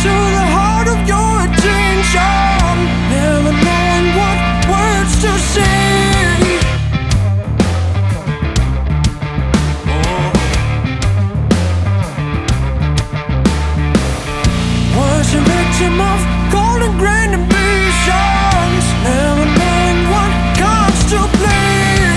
into the heart of your attention, never knowing what words to say. Was a victim of golden grand ambitions, never knowing what cards to play.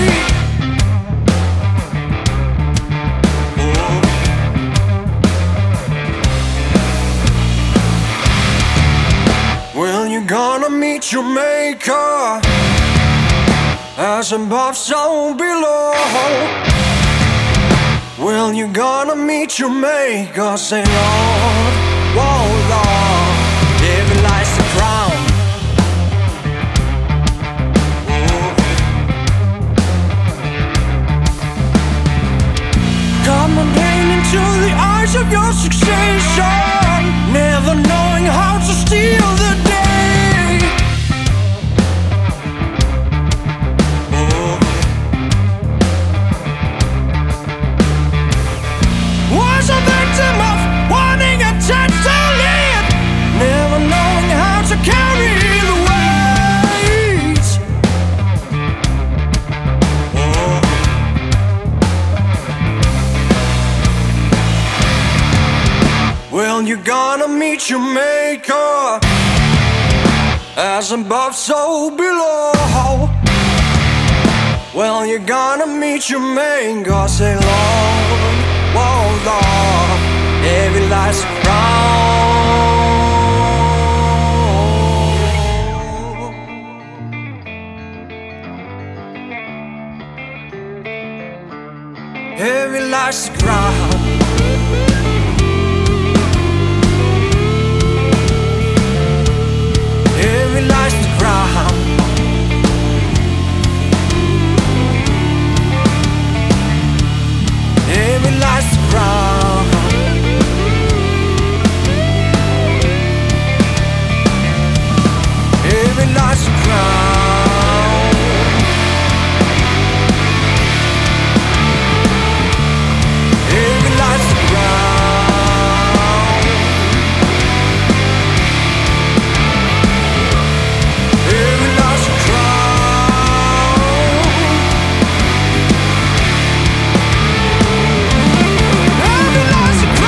Well, you're gonna meet your maker, as above, so below. Well, you're gonna meet your maker, say Lord, whoa, Lord, heaven lies the crown. Come on, pain into the eyes of your succession, never knowing how to steal the day. Was a victim of wanting a chance to live, never knowing how to carry the weight. Well, you're gonna meet your maker, as above, so below. Well, you're gonna meet your maker, say Lord, whoa, Lord, heavy lies the crown. Heavy lies the ground. Heavy lies the ground. Heavy lies the ground. Heavy lies the ground. Heavy lies the ground. Heavy lies the ground. Heavy lies the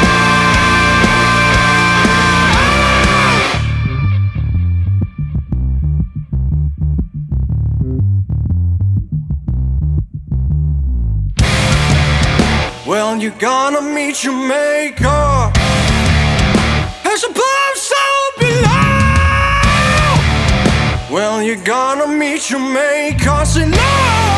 ground. Well, you're gonna meet your maker, as above, so below. Well, you're gonna meet your maker, say no.